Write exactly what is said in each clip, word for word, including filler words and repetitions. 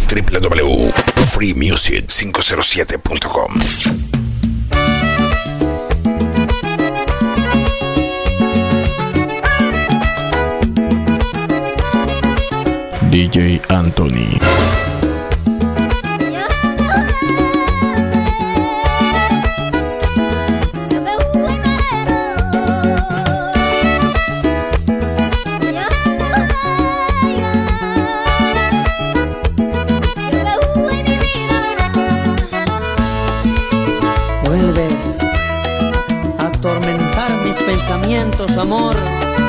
w w w punto free music cinco cero siete punto com. D J Anthony. Vuelves a atormentar mis pensamientos, amor.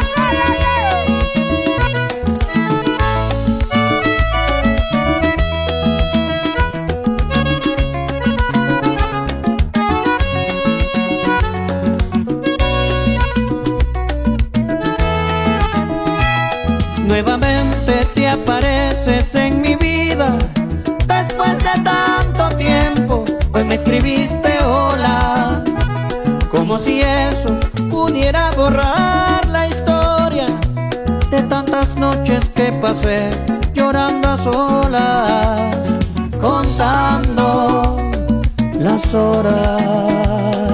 Nuevamente te apareces en mi vida. Después de tanto tiempo, hoy me escribiste hola, como si eso pudiera borrar la historia de tantas noches que pasé llorando a solas, contando las horas.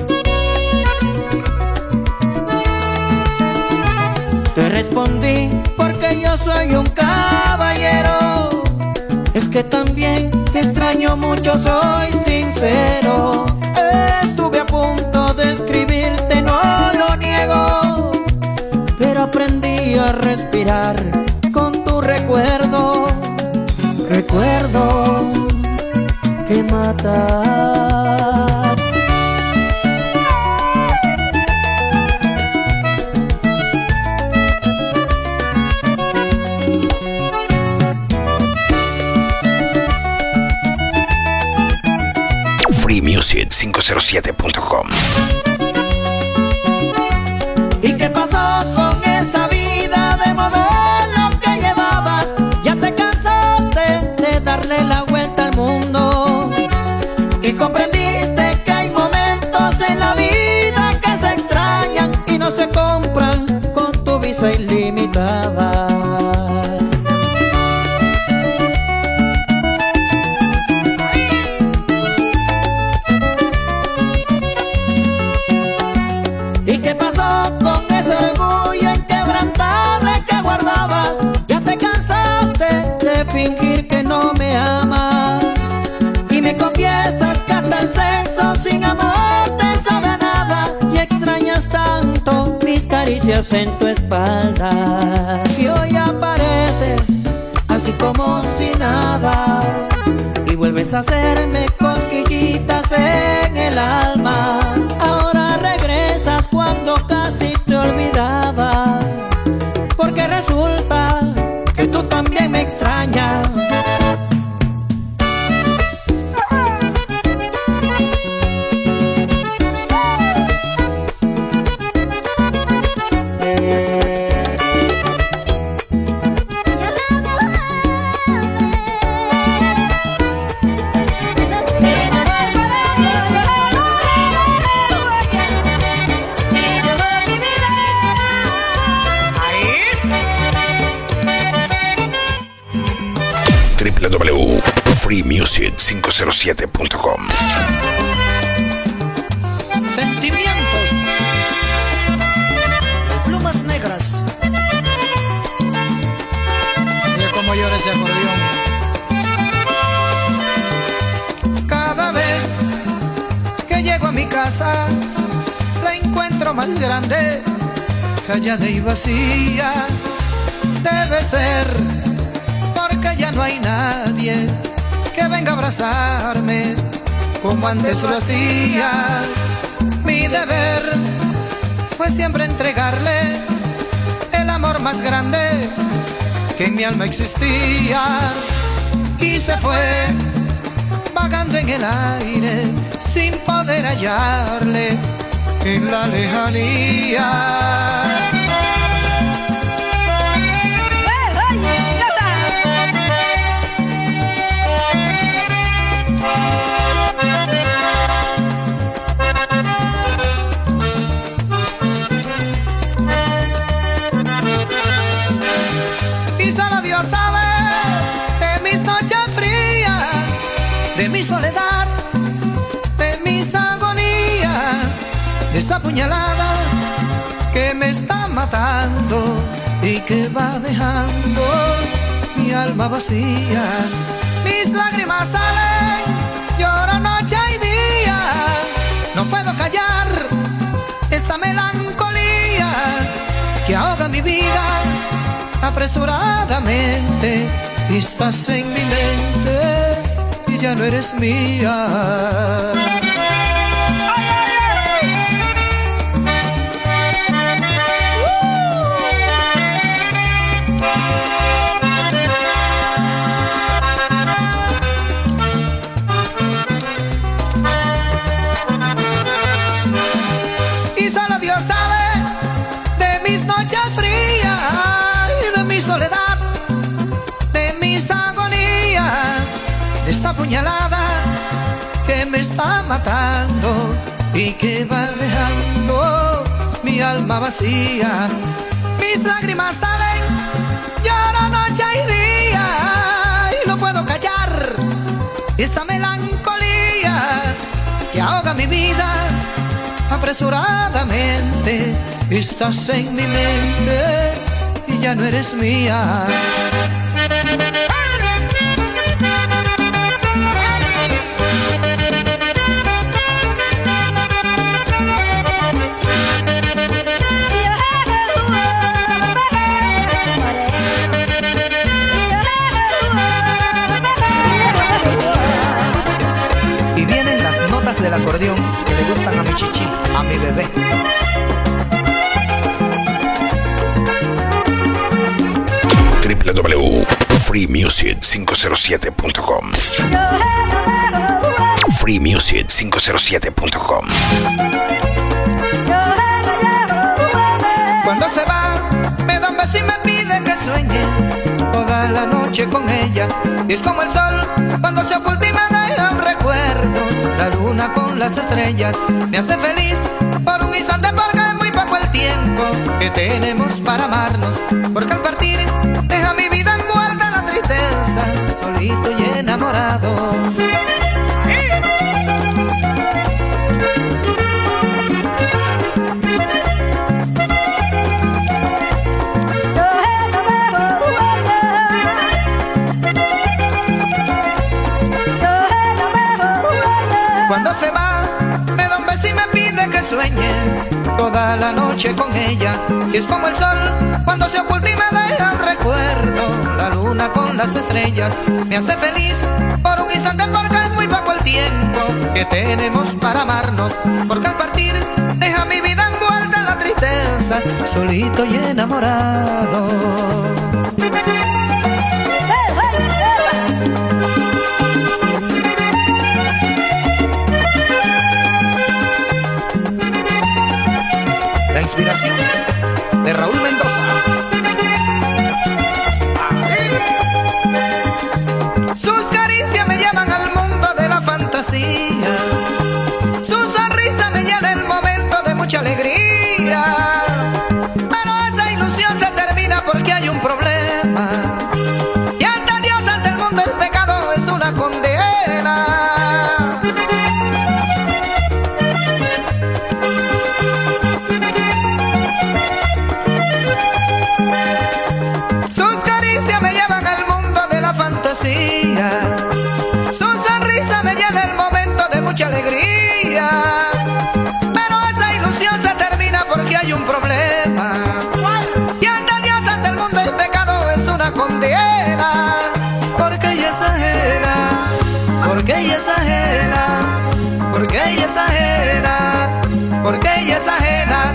Te respondí porque yo soy un caballero. Es que también te extraño mucho, soy sincero. Estuve a punto de escribirte, no lo niego, pero aprendí a respirar con tu recuerdo. Recuerdo que mata. free music cinco cero siete punto com. ¿Y qué pasó con esa vida de modelo que llevabas? Ya te cansaste de darle la vuelta al mundo y comprendiste que hay momentos en la vida que se extrañan y no se compran con tu visa ilimitada. ¿Y qué pasó con ese orgullo inquebrantable que guardabas? Ya te cansaste de fingir que no me amas y me confiesas que hasta el sexo sin amor te sabe a nada y extrañas tanto mis caricias en tu espalda. Y hoy apareces así como si nada y vuelves a hacerme cosquillitas en el alma. Ahora regresas cuando casi te olvidaba, porque resulta que tú también me extrañas. w w w punto free music cinco cero siete punto com. Sentimientos de plumas negras. Mira cómo llora ese acordeón. Cada vez que llego a mi casa la encuentro más grande, callada y vacía. Debe ser porque ya no hay nadie que venga a abrazarme como antes lo hacía. Mi deber fue siempre entregarle el amor más grande que en mi alma existía, y se fue vagando en el aire sin poder hallarle en la lejanía. Y solo Dios sabe de mis noches esta puñalada que me está matando y que va dejando mi alma vacía. Mis lágrimas salen, lloro noche y día. No puedo callar esta melancolía que ahoga mi vida apresuradamente. Estás en mi mente y ya no eres mía. Esta puñalada que me está matando y que va dejando mi alma vacía. Mis lágrimas salen, lloro noche y día y no puedo callar esta melancolía que ahoga mi vida apresuradamente. Estás en mi mente y ya no eres mía. Del acordeón que le gustan a mi chichi, a mi bebé. doble u doble u doble u punto free music cinco cero siete punto com free music cinco cero siete punto com. Cuando se va, me da un beso y me pide que sueñe toda la noche con ella. Es como el sol cuando se oculta y me deja un recuerdo. La luna con las estrellas me hace feliz por un instante porque es muy poco el tiempo que tenemos para amarnos. Porque al partir deja mi vida envuelta en la tristeza, solito y enamorado. Cuando se va, me da un beso y me pide que sueñe toda la noche con ella. Y es como el sol cuando se oculta y me deja un recuerdo. La luna con las estrellas me hace feliz por un instante porque es muy poco el tiempo que tenemos para amarnos. Porque al partir deja mi vida envuelta en la tristeza, solito y enamorado. La inspiración de Raúl Mendoza. Sus caricias me llevan al mundo de la fantasía. Su sonrisa me llena el momento de mucha alegría. Pero esa ilusión se termina porque hay un problema. Y ante Dios, ante el mundo, el pecado es una condena. Su sonrisa me llena el momento de mucha alegría. Pero esa ilusión se termina porque hay un problema. Y ante Dios, ante el mundo, el pecado es una condena. Porque ella es ajena, porque ella es ajena, porque ella es ajena, porque ella es ajena.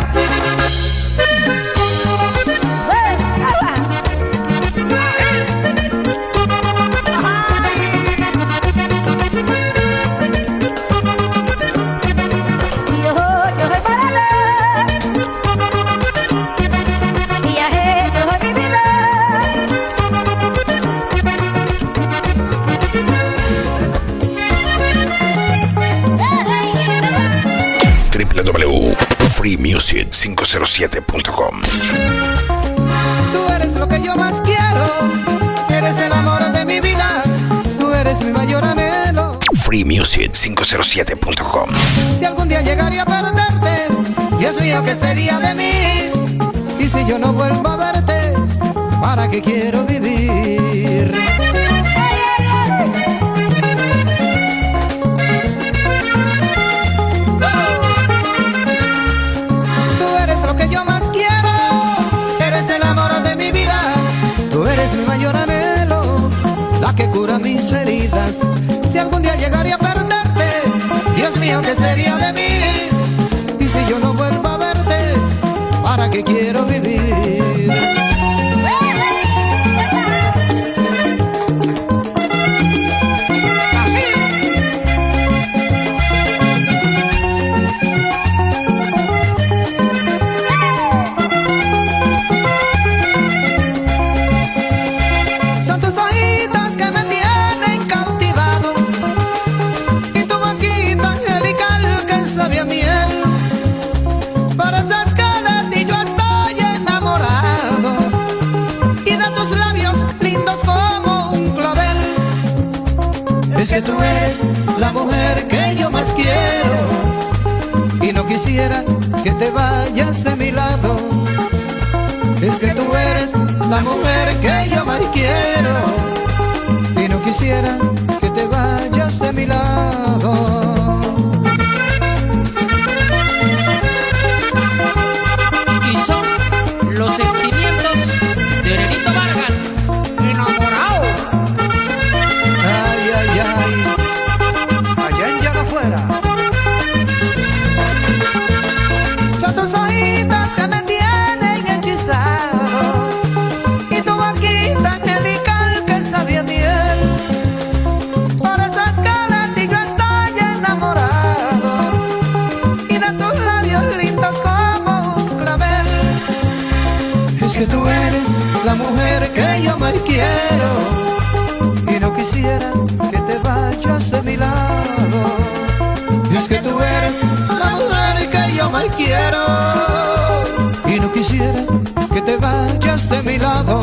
doble u doble u doble u punto free music cinco cero siete punto com. Tú eres lo que yo más quiero, eres el amor de mi vida, tú eres mi mayor anhelo. free music cinco cero siete punto com. Si algún día llegaría a perderte, Dios mío, ¿qué sería de mí? Y si yo no vuelvo a verte, ¿para qué quiero vivir? Tú eres lo que yo más quiero, eres el amor de mi vida, tú eres mi mayor anhelo, la que cura mis heridas. Si algún día llegaría a perderte, Dios mío, ¿qué sería de mí? Y si yo no vuelvo a verte, ¿para qué quiero vivir? Son tus ojitos que me tienen cautivado y tu boquita angelical que sabe a miel. Para esas caras de ti yo estoy enamorado y de tus labios lindos como un clavel. Es que tú eres la mujer que yo más quiero y no quisiera que te vayas de mi lado. Es que tú eres la mujer que yo más quiero y no quisiera que te vayas de mi lado. Los sentimientos de Nenito Vargas. Enamorado. Ay, ay, ay. Allá en llano afuera. Son tus ojitos que me tienen hechizado y tu boquita angelical que sabe a miel. Por esas caras de ti yo estoy enamorado y de tus labios lindos como un clavel. Es que tú eres la mujer que yo más quiero y no quisiera que te vayas de mi lado. Es que tú eres la mujer que yo más quiero y no quisiera que te vayas de mi lado.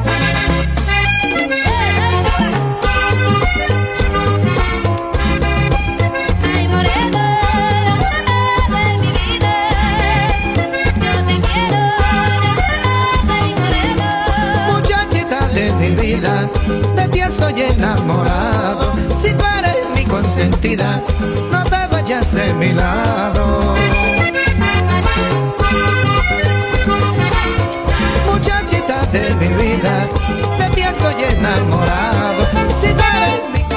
De ti estoy enamorado. Si tú eres mi consentida, no te vayas de mi lado. Muchachita de mi vida, de ti estoy enamorado. Si tú eres mi...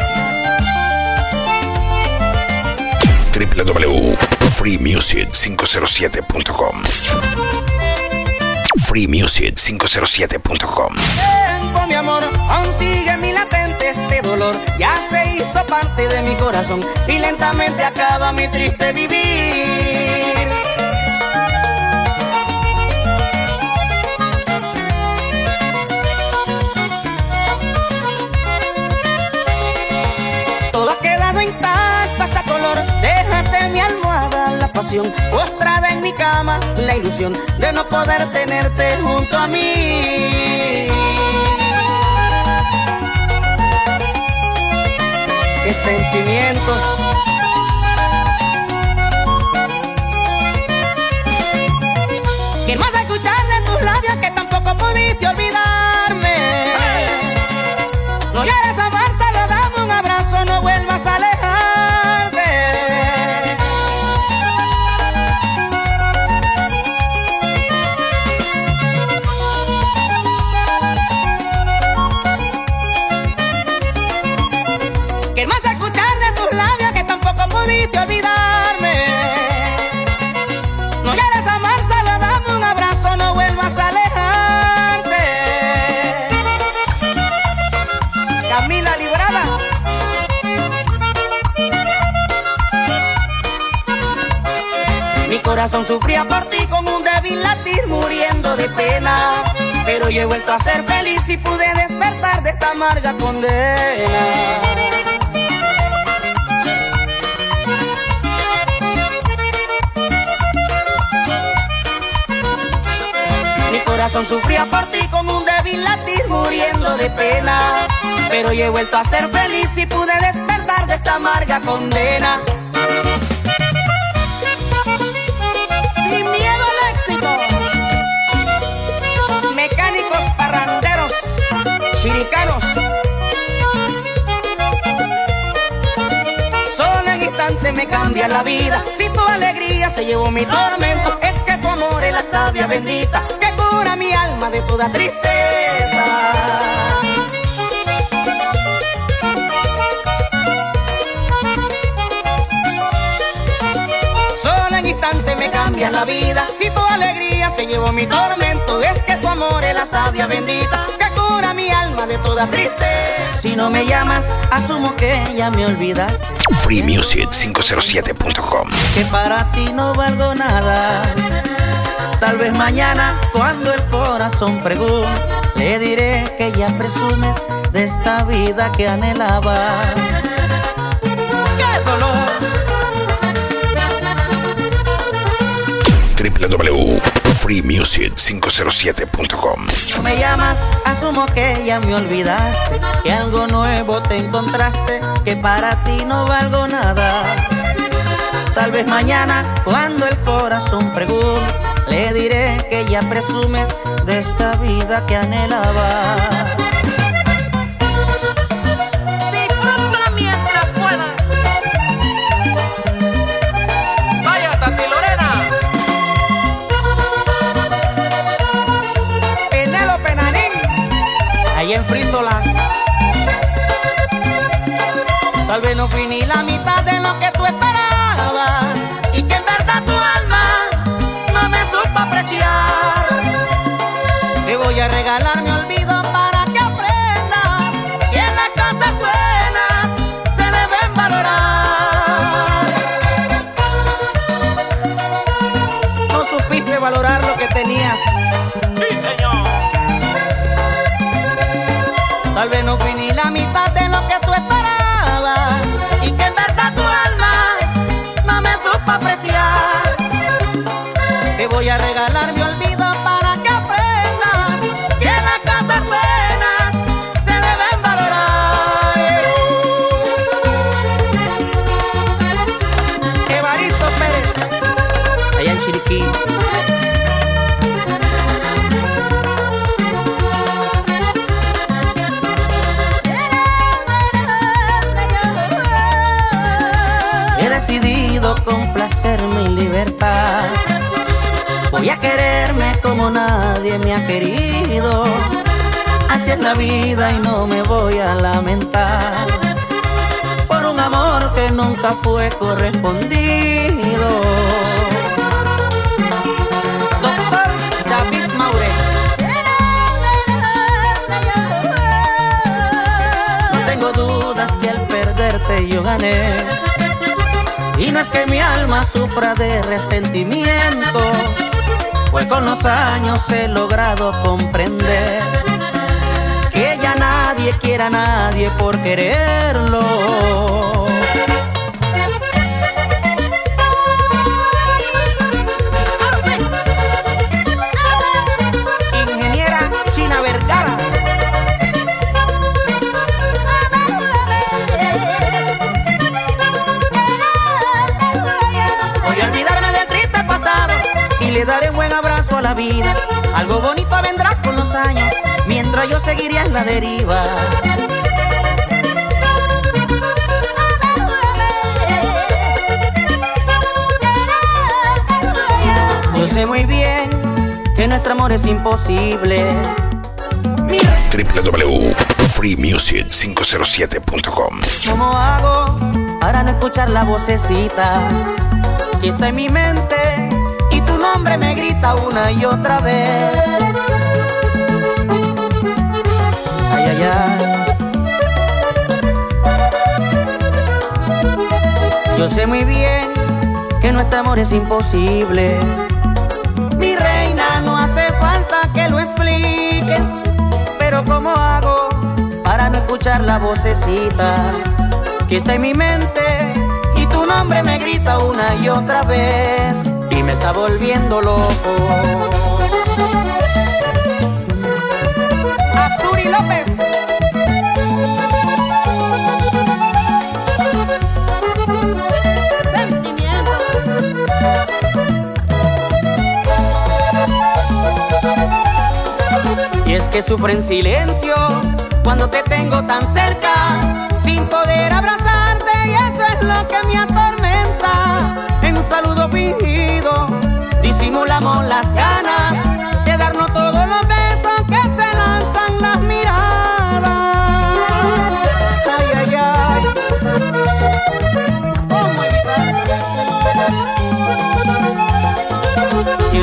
w w w punto free music cinco cero siete punto com free music cinco cero siete punto com. Tiempo, mi amor, aún sigue mi latente este dolor. Ya se hizo parte de mi corazón y lentamente acaba mi triste vivir. Todo ha quedado intacto hasta color. Déjate en mi almohada la pasión, postrada en mi cama la ilusión de no poder tenerte junto a mí. Qué sentimientos. ¿Quién más escuchar de tus labios que tampoco pudiste olvidarme? No quieres amar, solo dame un abrazo, no vuelvas a alejarte. ¿Qué más escuchar de tus labios que tampoco pudiste olvidarme? No quieres amar, solo dame un abrazo, no vuelvas a alejarte. Camila Librada. Mi corazón sufría por ti como un débil latir muriendo de pena, pero yo he vuelto a ser feliz y pude despertar de esta amarga condena. Mi corazón sufría por ti como un débil latir muriendo de pena, pero yo he vuelto a ser feliz y pude despertar de esta amarga condena. cambia la vida. Si tu alegría se llevó mi tormento, es que tu amor es la savia bendita que cura mi alma de toda tristeza. Solo en instante me cambia la vida. Si tu alegría se llevó mi tormento, es que tu amor es la savia bendita que cura mi alma de toda tristeza. Si no me llamas, asumo que ya me olvidaste. free music cinco cero siete punto com. Que para ti no valgo nada. Tal vez mañana, cuando el corazón pregunte, le diré que ya presumes de esta vida que anhelaba. ¡Qué dolor! w w w punto free music cinco cero siete punto com. Si no me llamas, asumo que ya me olvidaste, que algo nuevo te encontraste, que para ti no valgo nada. Tal vez mañana, cuando el corazón pregunte, le diré que ya presumes de esta vida que anhelaba. Disfruta mientras puedas. Vaya, Tati Lorena. Penélope Nanín, ahí en Frisoland. Tal vez no fui ni la mitad de lo que tú esperabas, y que en verdad tu alma no me supo apreciar. Te voy a regalar mi olvido para que aprendas que las cosas buenas se deben valorar. No supiste valorar lo que tenías. Sí, señor. Tal vez no fui ni la mitad de lo que tú esperabas, y que en verdad tu alma no me supo apreciar. Te voy a regalar mi olvido para que aprendas que las cosas buenas se deben valorar. Evaristo Pérez, allá en Chiriquí. He decidido complacer mi libertad. Voy a quererme como nadie me ha querido. Así es la vida y no me voy a lamentar por un amor que nunca fue correspondido. Doctor David Maure. No tengo dudas que al perderte yo gané. Y no es que mi alma sufra de resentimiento, pues con los años he logrado comprender que ya nadie quiere a nadie por quererlo. Ingeniera China Vergara. Voy a olvidarme del triste pasado y le daré un buen abrazo a la vida. Algo bonito vendrá con los años, mientras yo seguiré en la deriva. Yo sé muy bien que nuestro amor es imposible. Mira. w w w punto free music cinco cero siete punto com. ¿Cómo hago para no escuchar la vocecita que está en mi mente y tu nombre me grita una y otra vez? Ay, ay, ay. Yo sé muy bien que nuestro amor es imposible. Mi reina, no hace falta que lo expliques, pero ¿cómo hago para no escuchar la vocecita que está en mi mente y tu nombre me grita una y otra vez y me está volviendo loco? Azuri López. Sentimiento. Y es que sufro en silencio cuando te tengo tan cerca, sin poder abrazarte, y eso es lo que me atormenta.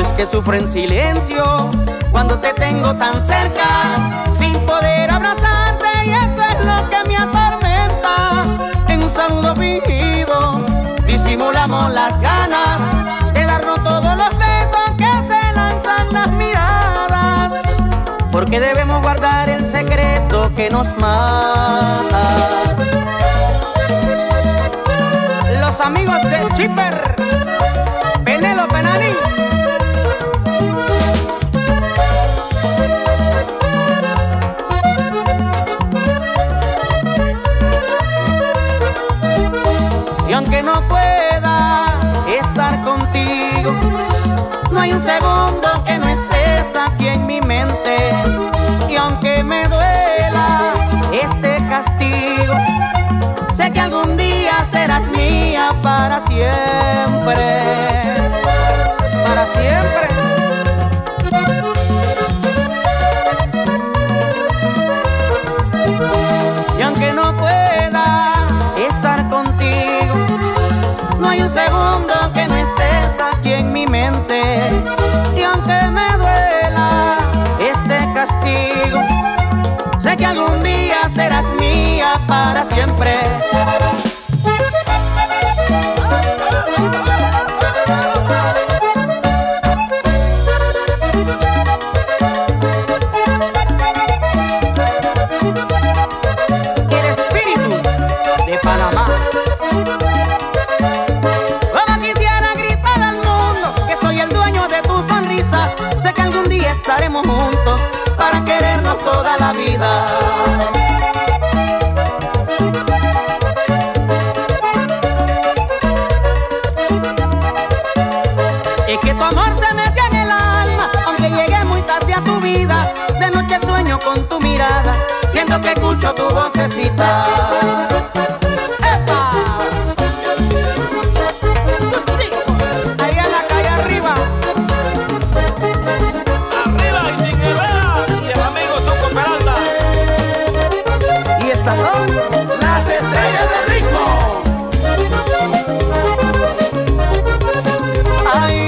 que sufro en silencio cuando te tengo tan cerca, sin poder abrazarte, y eso es lo que me atormenta. En un saludo fingido disimulamos las ganas de darnos todos los besos que se lanzan las miradas, porque debemos guardar el secreto que nos mata. Los amigos del Chipper, Penélope Nani. Y aunque no pueda estar contigo, no hay un segundo que no estés aquí en mi mente. Y aunque me duela este castigo, sé que algún día serás mía para siempre, para siempre. Y aunque no pueda estar contigo, no hay un segundo que no estés aquí en mi mente. Y aunque me duela este castigo, sé que algún día serás mía para siempre. El espíritu de Panamá. Como quisiera gritar al mundo que soy el dueño de tu sonrisa. Sé que algún día estaremos juntos para querernos toda la vida. Es que tu amor se metió en el alma, aunque llegué muy tarde a tu vida. De noche sueño con tu mirada, siento que escucho tu vocecita. ¡Epa! Ahí en la calle arriba. Arriba y sin guerrera. Y el amigo Tuco Peralta. Y estas son las estrellas del ritmo. Ay,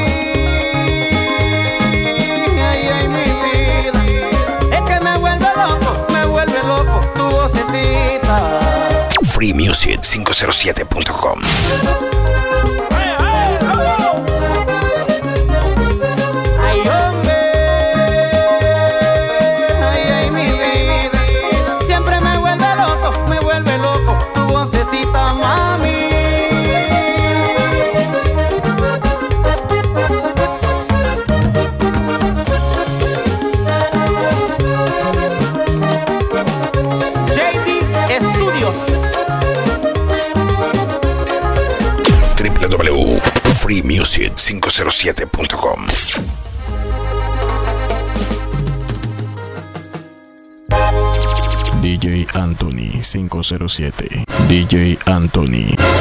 ay, ay, mi vida. Es que me vuelve loco, me vuelve loco tu vocecita. free music cinco cero siete punto com. Ay, hombre, ay, ay, mi vida. Siempre me vuelve loco, me vuelve loco tu vocecita, mami. J D Studios. w w w punto free music cinco cero siete punto com. D J Anthony cinco cero siete. D J Anthony.